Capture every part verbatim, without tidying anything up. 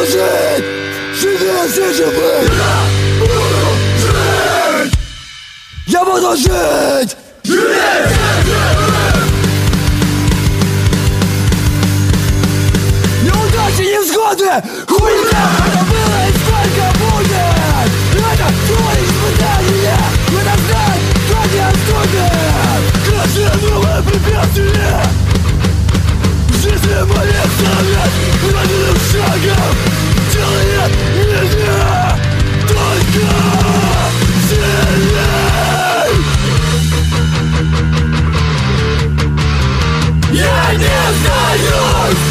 жить! Живее все живых! Я буду жить! Живее все живых! Неудачи, невзгоды! Хуйня! Это было и сколько будет! Это твои испытания! Это знать, кто не отступит! Каждое новое препятствие! В жизни моей совет радиным шагом делает меня только сильней. Я не сдаюсь.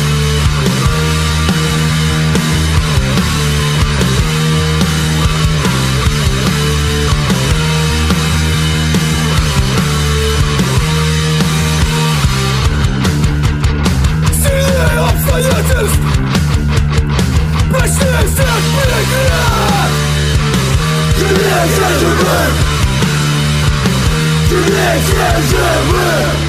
Обстоятельств прочнее всех преград. Живее все живых! Живее все живых!